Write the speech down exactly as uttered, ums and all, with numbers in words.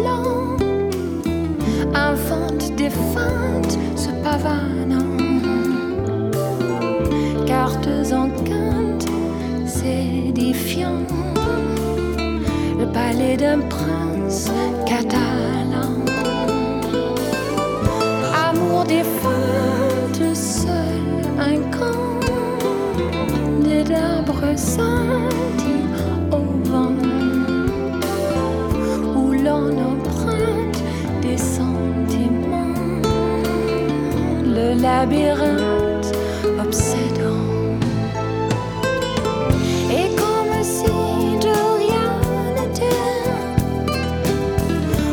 blanc invente des feintes se pavanant. Cartes en quinte, s'édifiant, le palais d'un prince catalan. Amour des feintes, seul un camp d'arbres scintillent au vent, où l'on emprunte des sentiments. Le labyrinthe obsède